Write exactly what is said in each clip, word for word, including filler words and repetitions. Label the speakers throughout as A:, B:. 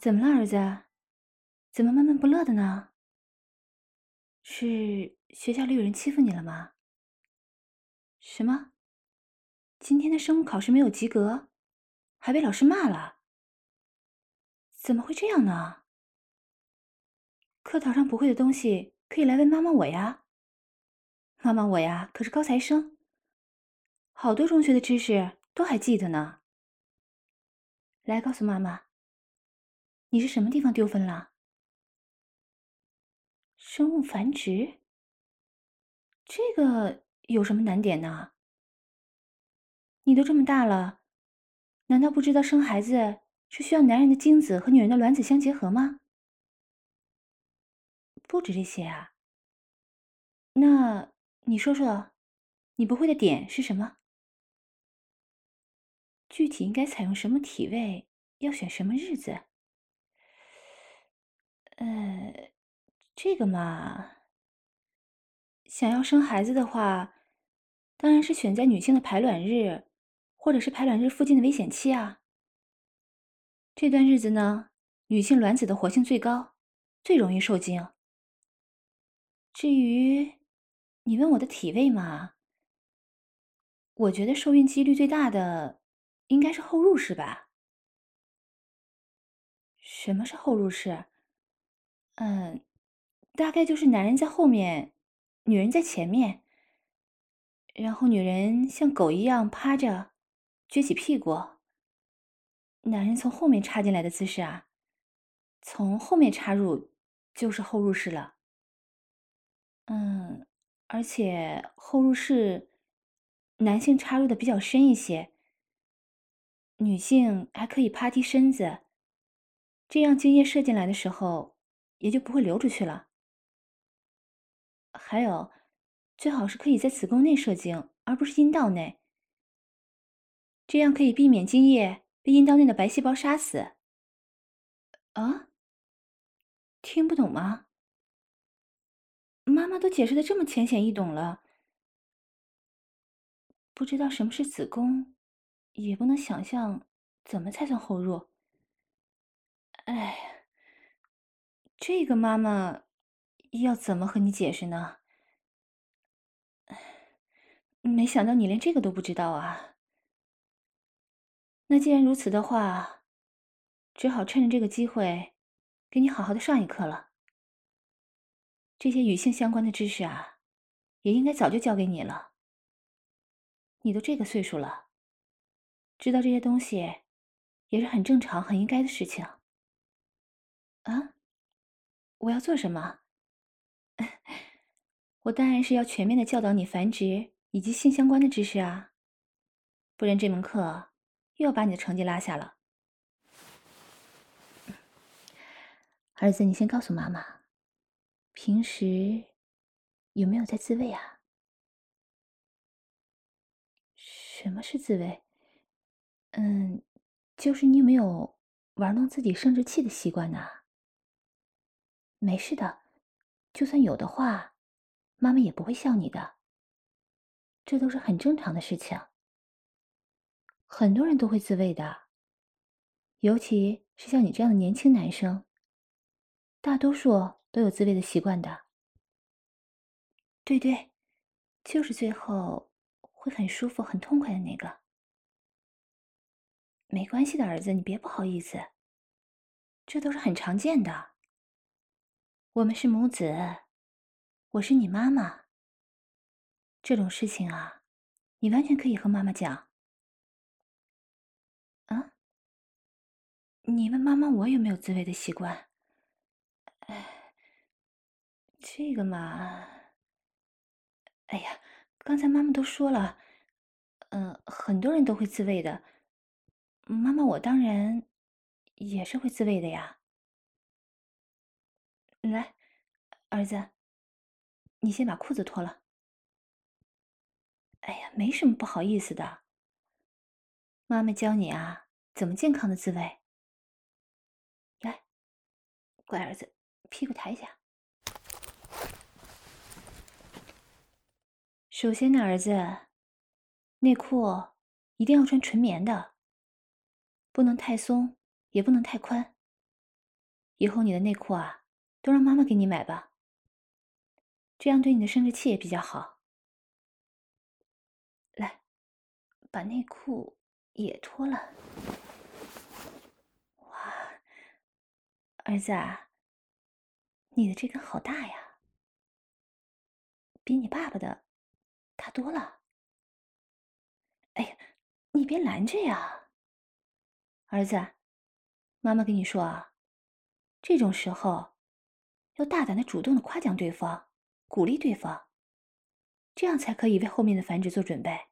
A: 怎么了，儿子？怎么闷闷不乐的呢？是学校里有人欺负你了吗？什么？今天的生物考试没有及格，还被老师骂了？怎么会这样呢？课堂上不会的东西可以来问妈妈我呀。妈妈我呀，可是高材生，好多中学的知识都还记得呢。来告诉妈妈，你是什么地方丢分了？生物繁殖？这个有什么难点呢？你都这么大了，难道不知道生孩子是需要男人的精子和女人的卵子相结合吗？不止这些啊。那你说说，你不会的点是什么？具体应该采用什么体位？要选什么日子？呃，这个嘛，想要生孩子的话，当然是选在女性的排卵日，或者是排卵日附近的危险期啊。这段日子呢，女性卵子的活性最高，最容易受精。至于你问我的体位嘛，我觉得受孕几率最大的应该是后入式吧。什么是后入式？嗯，大概就是男人在后面，女人在前面，然后女人像狗一样趴着，撅起屁股，男人从后面插进来的姿势啊，从后面插入就是后入式了。嗯，而且后入式男性插入的比较深一些，女性还可以趴低身子，这样精液射进来的时候也就不会流出去了。还有，最好是可以在子宫内射精，而不是阴道内，这样可以避免精液被阴道内的白细胞杀死。啊，听不懂吗？妈妈都解释的这么浅显易懂了，不知道什么是子宫，也不能想象怎么才算后入。哎，这个妈妈要怎么和你解释呢？没想到你连这个都不知道啊。那既然如此的话，只好趁着这个机会，给你好好的上一课了。这些与性相关的知识啊，也应该早就教给你了。你都这个岁数了，知道这些东西也是很正常、很应该的事情。啊，我要做什么？我当然是要全面的教导你繁殖以及性相关的知识啊，不然这门课又要把你的成绩拉下了。儿子，你先告诉妈妈，平时有没有在自慰啊？什么是自慰？嗯，就是你有没有玩弄自己生殖器的习惯呢？没事的，就算有的话，妈妈也不会笑你的，这都是很正常的事情。很多人都会自慰的，尤其是像你这样的年轻男生，大多数都有自慰的习惯的。对对，就是最后会很舒服、很痛快的那个。没关系的，儿子，你别不好意思，这都是很常见的。我们是母子，我是你妈妈，这种事情啊，你完全可以和妈妈讲。啊，你问妈妈我有没有自慰的习惯？哎，这个嘛，哎呀，刚才妈妈都说了，嗯、很多人都会自慰的。妈妈，我当然也是会自慰的呀。来，儿子，你先把裤子脱了。哎呀，没什么不好意思的，妈妈教你啊，怎么健康的自慰。来，乖儿子，屁股抬一下。首先呢，儿子，内裤一定要穿纯棉的，不能太松，也不能太宽。 以后你的内裤啊，都让妈妈给你买吧，这样对你的生殖器也比较好。来，把内裤也脱了。哇，儿子啊，你的这根好大呀，比你爸爸的大多了。哎呀，你别拦着呀，儿子，妈妈跟你说啊，这种时候要大胆的、主动的夸奖对方，鼓励对方，这样才可以为后面的繁殖做准备。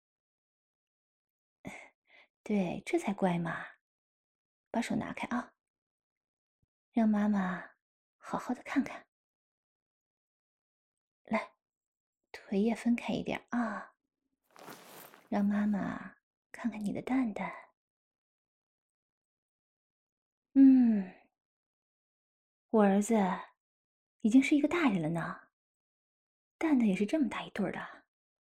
A: 对，这才乖嘛。把手拿开啊，让妈妈好好的看看。来，腿也分开一点啊，让妈妈看看你的蛋蛋。嗯，我儿子已经是一个大人了呢，蛋蛋也是这么大一对儿的。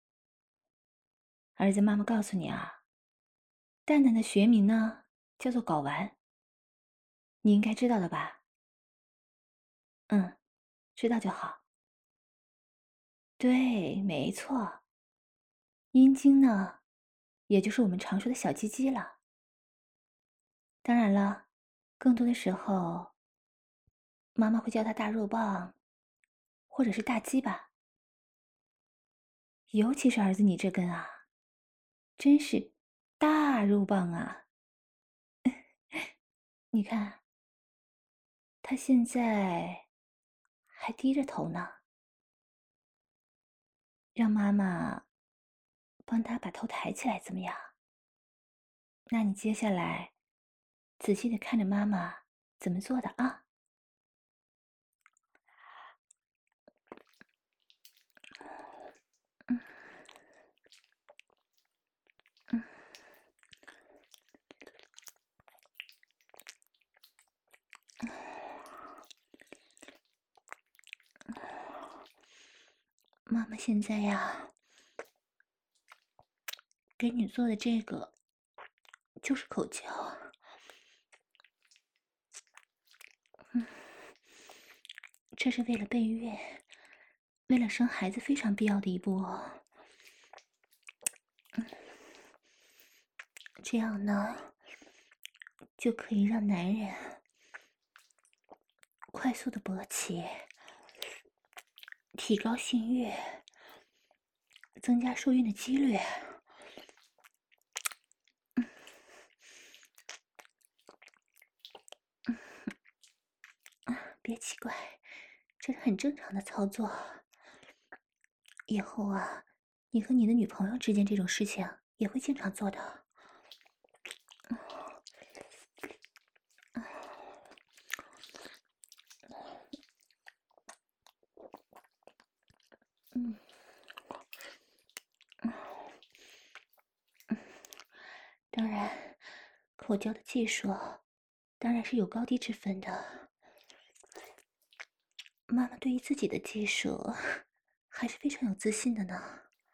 A: 儿子，妈妈告诉你啊，蛋蛋的学名呢叫做睾丸，你应该知道的吧？嗯，知道就好。对，没错。阴茎呢，也就是我们常说的小鸡鸡了。当然了，更多的时候，妈妈会叫它大肉棒，或者是大鸡巴。尤其是儿子你这根啊，真是大肉棒啊！你看，他现在还低着头呢，让妈妈帮他把头抬起来，怎么样？那你接下来仔细的看着妈妈怎么做的啊？嗯嗯妈妈现在呀，给你做的这个就是口交，嗯，这是为了备孕，为了生孩子非常必要的一步哦。嗯，这样呢，就可以让男人快速的勃起，提高性欲，增加受孕的几率。别奇怪，这是很正常的操作。以后啊，你和你的女朋友之间这种事情也会经常做的。嗯，当然，口交的技术当然是有高低之分的。妈妈对于自己的技术还是非常有自信的呢。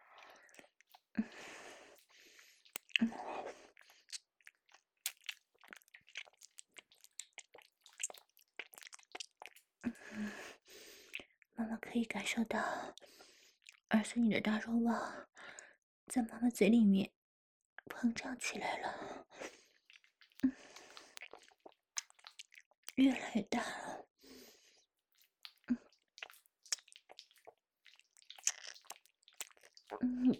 A: 妈妈可以感受到儿子你的大肉棒在妈妈嘴里面膨胀起来了，越来越大了。嗯，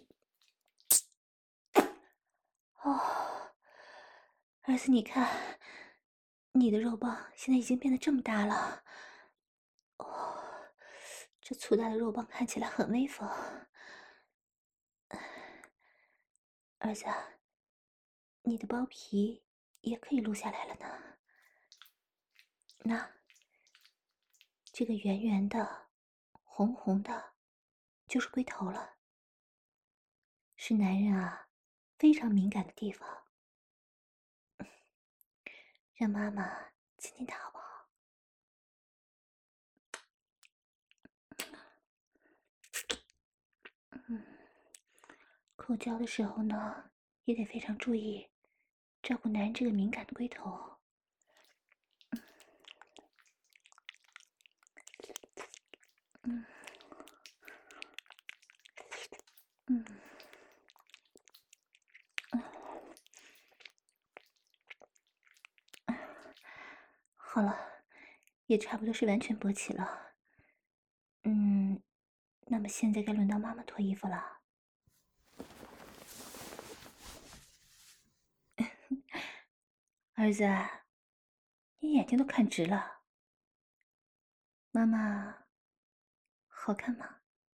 A: 哦，儿子，你看，你的肉棒现在已经变得这么大了。哦，这粗大的肉棒看起来很威风。儿子，你的包皮也可以撸下来了呢。那这个圆圆的、红红的，就是龟头了，是男人啊非常敏感的地方。让妈妈亲亲它好不好？嗯，口交的时候呢，也得非常注意照顾男人这个敏感的龟头。 嗯，好了，也差不多是完全勃起了。嗯，那么现在该轮到妈妈脱衣服了。儿子，你眼睛都看直了。妈妈，好看吗？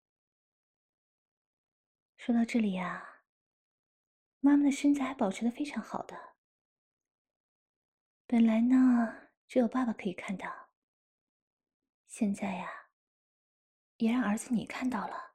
A: 说到这里呀，妈妈的身材还保持得非常好的。本来呢，只有爸爸可以看到，现在呀，也让儿子你看到了。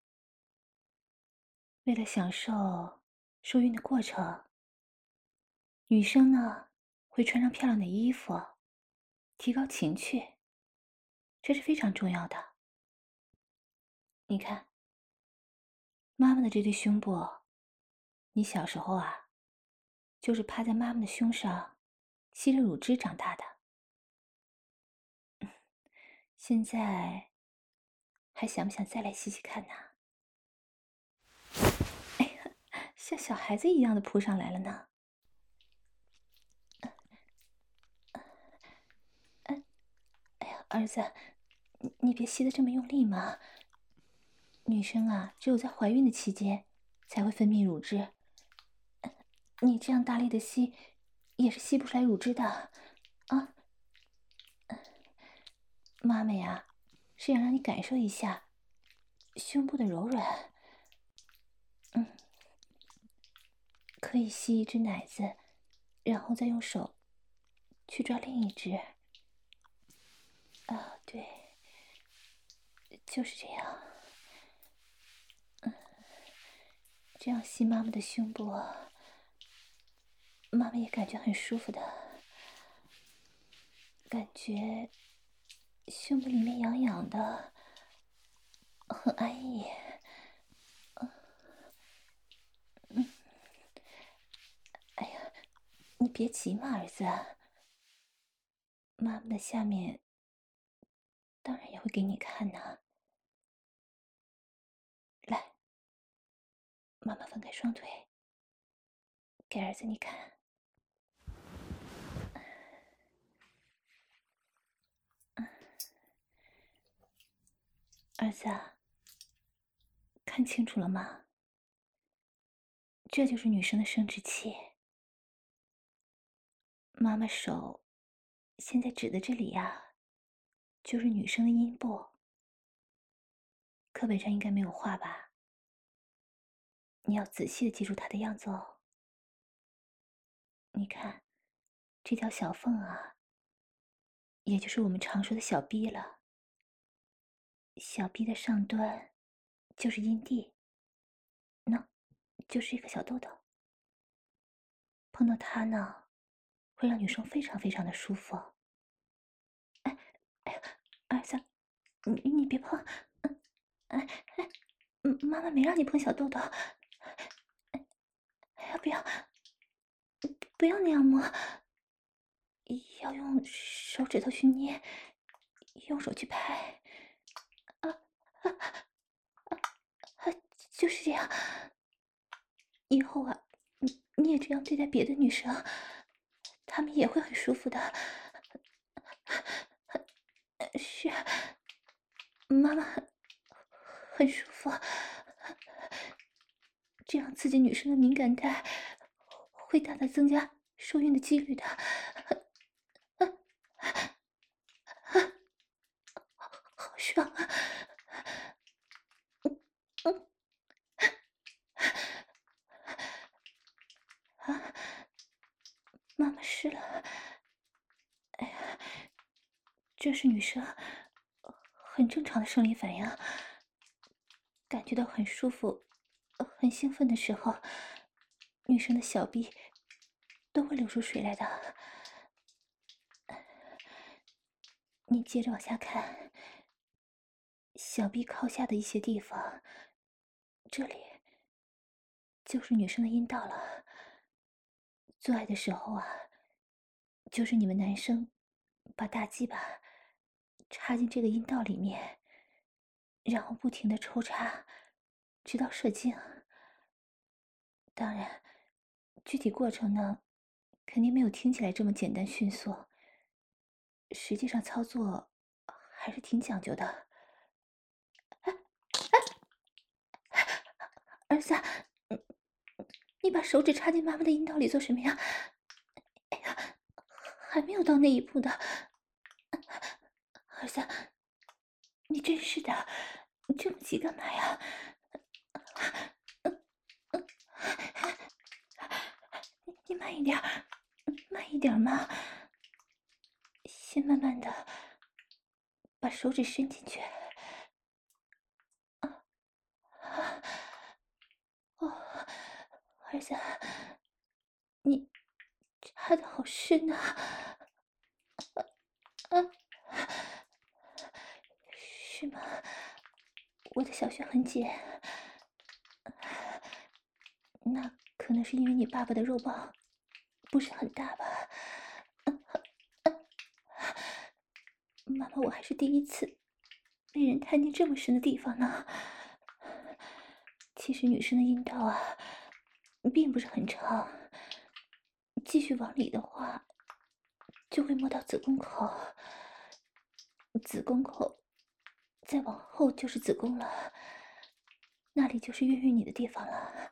A: 为了享受受孕的过程，女生呢会穿上漂亮的衣服，提高情趣，这是非常重要的。你看，妈妈的这对胸部，你小时候啊，就是趴在妈妈的胸上，吸着乳汁长大的。现在还想不想再来吸吸看呢？哎呀，像小孩子一样的扑上来了呢。哎呀，儿子，你你别吸得这么用力嘛。女生啊，只有在怀孕的期间才会分泌乳汁，你这样大力的吸，也是吸不出来乳汁的啊。妈妈呀，是想让你感受一下胸部的柔软。嗯，可以吸一只奶子，然后再用手去抓另一只。啊，对，就是这样。这样吸妈妈的胸部，妈妈也感觉很舒服的，感觉胸部里面痒痒的，很安逸。嗯，哎呀，你别急嘛，儿子，妈妈的下面当然也会给你看呐。来，妈妈分开双腿，给儿子你看。儿子啊，看清楚了吗？这就是女生的生殖器。妈妈手现在指的这里呀，就是女生的阴部。课本上应该没有画吧？你要仔细的记住它的样子哦。你看，这条小缝啊，也就是我们常说的小臂了。小臂的上端就是阴蒂，喏，就是一个小豆豆。碰到它呢，会让女生非常非常的舒服。哎，哎呀，儿子，你你别碰，嗯，哎哎，嗯，妈妈没让你碰小豆豆，哎呀，不要，不要那样摸，要用手指头去捏，用手去拍，啊啊啊，就是这样。以后啊，你你也这样对待别的女生，她们也会很舒服的。是，妈妈很很舒服，这样刺激女生的敏感带，会大大增加受孕的几率的。好爽啊！嗯啊，妈妈湿了。哎呀，这是女生很正常的生理反应。感觉到很舒服、很兴奋的时候，女生的小臂都会流出水来的。你接着往下看，小臂靠下的一些地方，这里就是女生的阴道了。做爱的时候啊，就是你们男生把大鸡巴插进这个阴道里面，然后不停的抽插，直到射精。 当然，具体过程呢，肯定没有听起来这么简单迅速。实际上操作还是挺讲究的。儿子，嗯你把手指插进妈妈的阴道里做什么呀？哎呀，还没有到那一步的。儿子，你真是的，你这么急干嘛呀？你你慢一点，慢一点嘛。先慢慢的把手指伸进去。哦，儿子，你插的好深啊！啊，是吗？我的小穴很紧，那可能是因为你爸爸的肉棒不是很大吧？妈妈，我还是第一次被人探进这么深的地方呢。其实女生的阴道啊，并不是很长，继续往里的话，就会摸到子宫口，子宫口再往后就是子宫了，那里就是孕育你的地方了。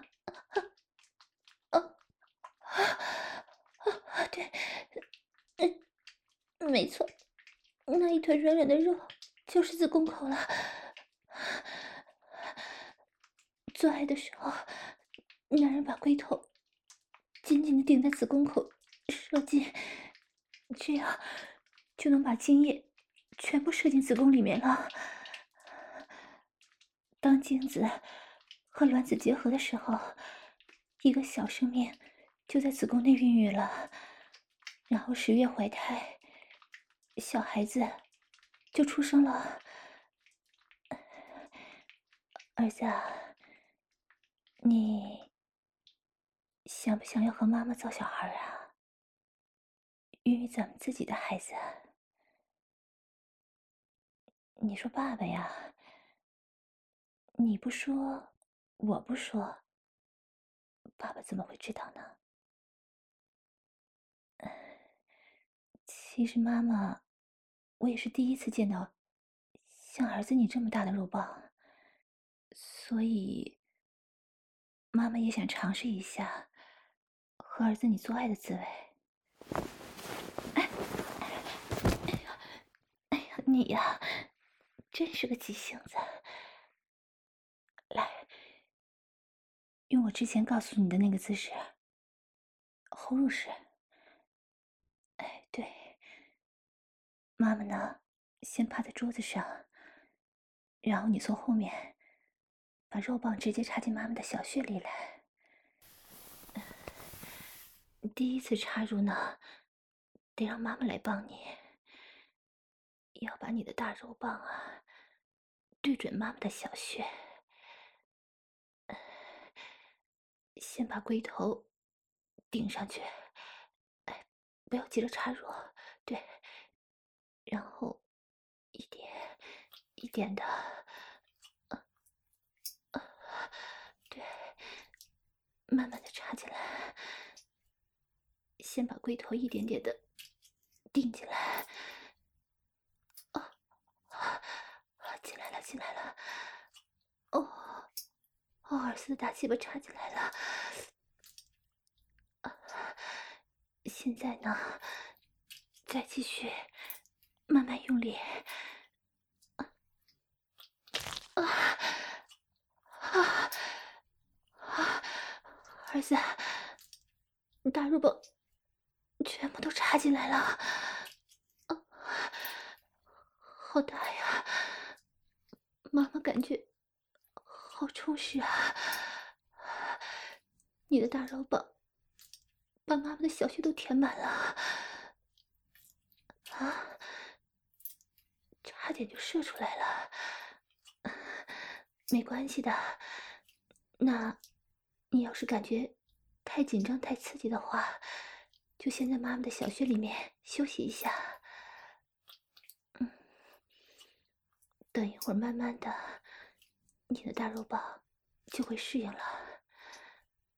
A: 啊啊啊！对，嗯，没错，那一团软软的肉就是子宫口了。做爱的时候，男人把龟头紧紧地顶在子宫口射精，这样就能把精液全部射进子宫里面了。当精子和卵子结合的时候，一个小生命就在子宫内孕育了，然后十月怀胎，小孩子就出生了。儿子啊，你想不想要和妈妈造小孩啊？孕育咱们自己的孩子。你说爸爸呀，你不说，我不说，爸爸怎么会知道呢？其实妈妈，我也是第一次见到像儿子你这么大的肉棒，所以妈妈也想尝试一下和儿子你做爱的滋味。哎，哎呀，哎呀，你呀，真是个急性子。来，用我之前告诉你的那个姿势，后入式。哎，对，妈妈呢，先趴在桌子上，然后你从后面把肉棒直接插进妈妈的小穴里来。第一次插入呢，得让妈妈来帮你，要把你的大肉棒啊对准妈妈的小穴，先把龟头顶上去，哎，不要急着插入，对，然后一点一点的，呃呃，对，慢慢的插进来，先把龟头一点点的顶进来。哦，进来了，进来了。哦，哦，儿子的大鸡巴插进来了。现在呢，再继续慢慢用力。啊啊啊！儿子，大肉棒全部都插进来了，啊，好大呀！妈妈感觉好充实啊！你的大肉棒把妈妈的小穴都填满了，啊，差点就射出来了。没关系的，那你要是感觉太紧张、太刺激的话，就先在妈妈的小穴里面休息一下。嗯，等一会儿，慢慢的，你的大肉棒就会适应了。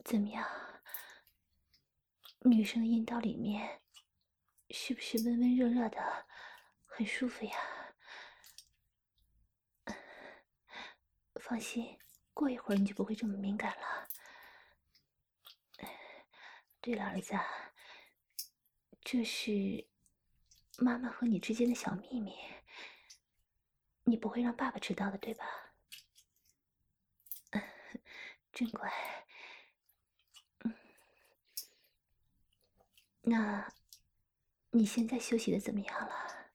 A: 怎么样？女生的阴道里面是不是温温热热的，很舒服呀？放心，过一会儿你就不会这么敏感了。对了，儿子，这是妈妈和你之间的小秘密，你不会让爸爸知道的，对吧？真乖。嗯，那你现在休息的怎么样了？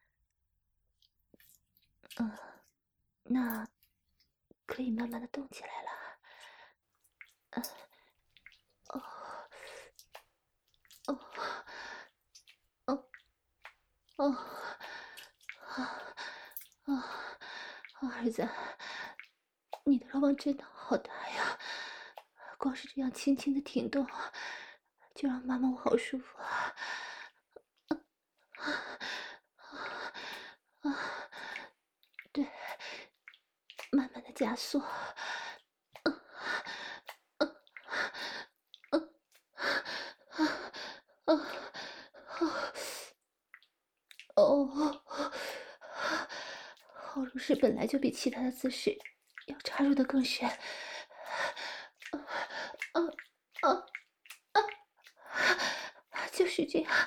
A: 嗯，那可以慢慢的动起来了。嗯，哦，哦，哦，哦，啊，啊，啊，儿子，你的肉棒真的好大呀！光是这样轻轻的挺动，就让妈妈我好舒服啊！啊，对，慢慢的加速。哦，后入式本来就比其他的姿势要插入的更深。啊啊啊！就是这样。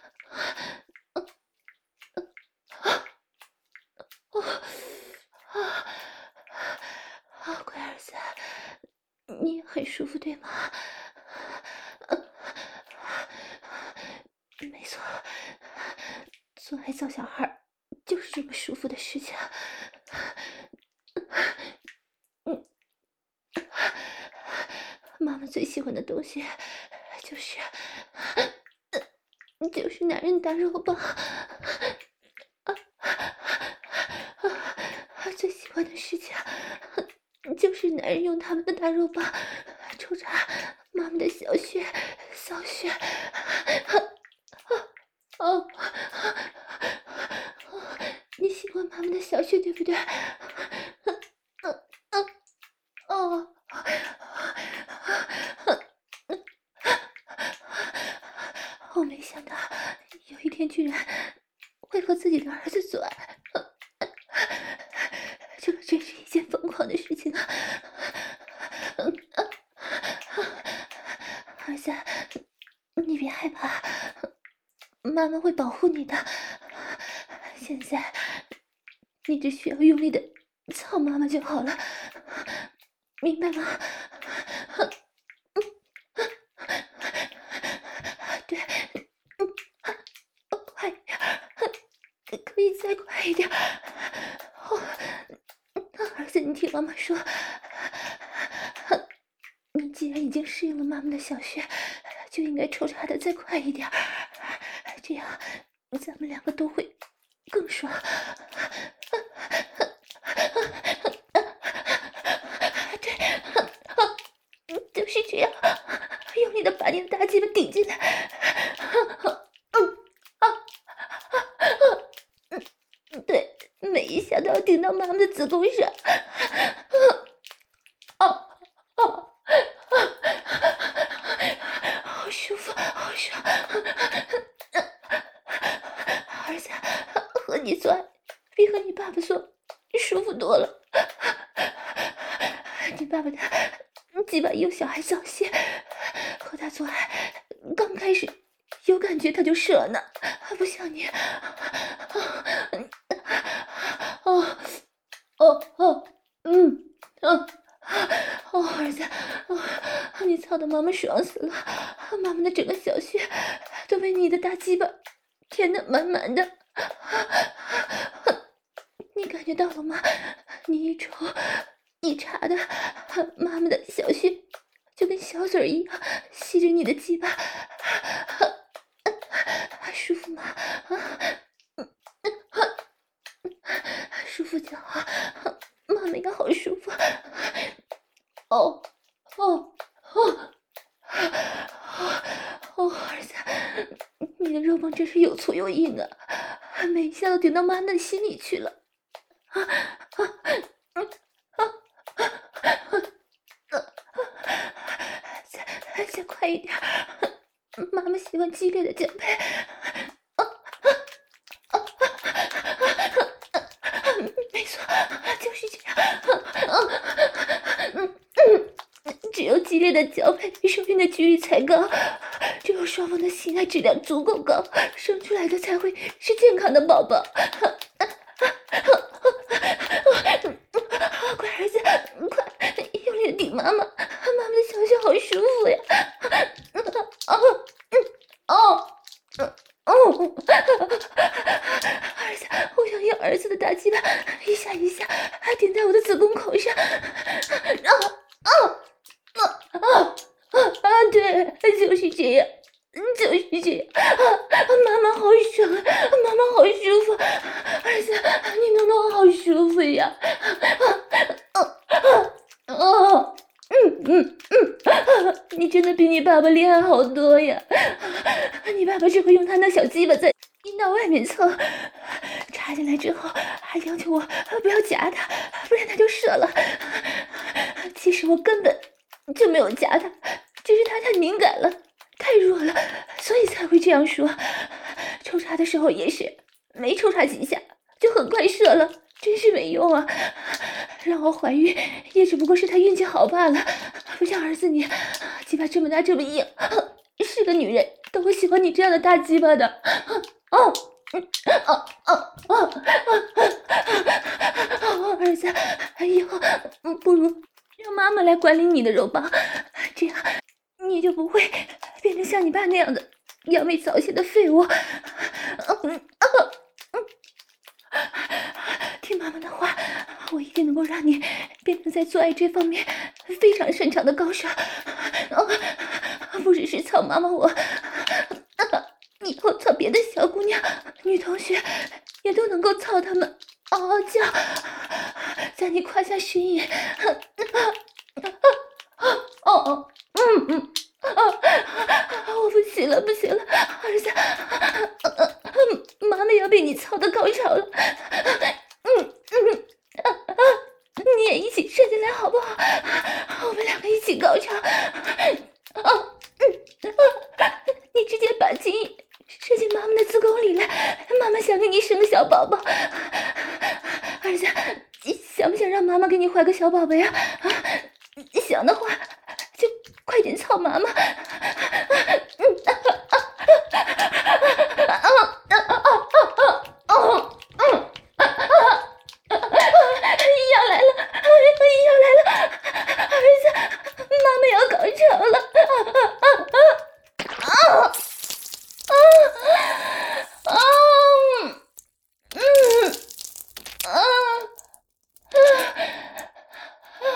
A: 啊，乖儿子，你也很舒服对吗？没错，做爱造小孩就是这么舒服的事情。嗯，妈妈最喜欢的东西就是就是男人大肉棒。最喜欢的事情就是男人用他们的大肉棒抽插妈妈的小穴、骚穴。哦，你喜欢妈妈的小穴对不对？嗯嗯哦，我没想到有一天居然会和自己的儿子做爱，这可真是一件疯狂的事情啊！儿子，你别害怕，妈妈会保护你的。现在你只需要用力的操妈妈就好了，明白吗？对，快一点，可以再快一点。哦，儿子，你听妈妈说，你既然已经适应了妈妈的小穴，就应该抽插的再快一点，这样咱们两个都会更爽。对，就是这样，用力的把你的大鸡巴顶进来。对，每一下都要顶到妈妈的子宫上。哦哦，好舒服，好爽。儿子，和你做爱比和你爸爸做舒服多了。你爸爸的鸡巴幼小还早些，和他做爱刚开始有感觉他就射了呢，不像你。哦哦哦，嗯嗯。哦，儿子，哦，你操的妈妈爽死了，妈妈的整个小穴都被你的大鸡巴填得满满的。你感觉到了吗？你一抽一插的，妈妈的小穴就跟小嘴一样吸着你的鸡巴，舒服吗？舒服就好，妈妈也好舒服。哦哦哦哦，儿子，你的肉棒真是又粗又硬啊，每一下都顶到妈妈的心里去了。啊啊啊啊！再妈妈喜欢激烈的交配。没错，就是这样。嗯嗯，只有激烈的交配，受孕的几率才高。只有双方的性爱质量足够高，生出来的才会是健康的宝宝。快儿子，快用力的顶妈妈，妈妈的小穴好舒服呀！哦，哦，哦，儿子，我想要儿子的大鸡巴，一下一下顶在我的子宫口上。啊啊啊啊啊！对，就是这样。就是这样，啊，妈妈好爽啊，妈妈好舒服，儿子，你弄得我好舒服呀！啊啊啊啊！嗯嗯嗯，你真的比你爸爸厉害好多呀！你爸爸只会用他那小鸡巴在阴道外面蹭，插进来之后还要求我不要夹他，不然他就射了。其实我根本就没有夹他，只是他太敏感了。太弱了，所以才会这样说。抽查的时候也是，没抽查几下就很快射了，真是没用啊！让我怀孕也只不过是他运气好罢了。不像儿子你，鸡巴这么大这么硬，是个女人都会喜欢你这样的大鸡巴的。哦，哦哦哦哦，儿子，以后不如让妈妈来管理你的肉棒，这样你就不会变成像你爸那样的阳痿早泄的废物。嗯啊嗯，听妈妈的话，我一定能够让你变成在做爱这方面非常擅长的高手。哦，不只是操妈妈我，以后操别的小姑娘、女同学也都能够操她们嗷嗷叫，在你胯下呻吟。哦哦，嗯嗯。啊！我不行了，不行了，儿子，妈妈要被你操的高潮了。嗯嗯啊啊！你也一起射进来好不好？我们两个一起高潮。啊嗯啊！你直接把精液射进妈妈的子宫里来，妈妈想给你生个小宝宝。儿子，你想不想让妈妈给你怀个小宝宝呀？啊，想的话就快点操妈妈。嗯啊啊啊啊啊啊啊嗯啊啊！要来了，要来了，儿子，妈妈要高潮了！啊啊啊啊啊啊！嗯啊啊！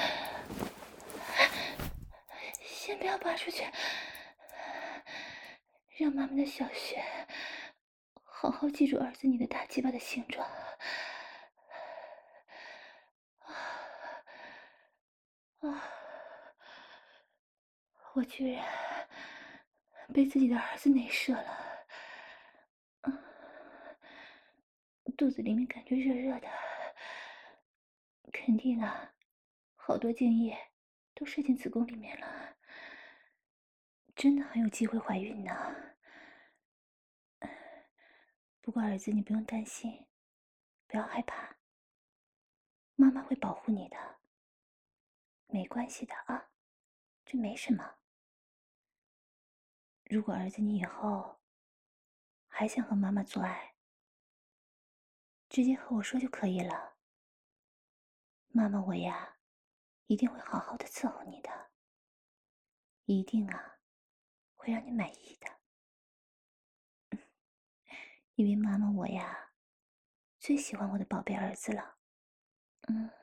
A: 先不要拔出去，让妈妈的小穴好好记住儿子你的大鸡巴的形状。啊！我居然被自己的儿子内射了。啊！肚子里面感觉热热的，肯定啊，好多精液都射进子宫里面了，真的很有机会怀孕呢。不过儿子，你不用担心，不要害怕，妈妈会保护你的，没关系的啊，这没什么。如果儿子你以后还想和妈妈做爱，直接和我说就可以了。妈妈我呀，一定会好好的伺候你的，一定啊，会让你满意的。因为妈妈我呀，最喜欢我的宝贝儿子了。嗯。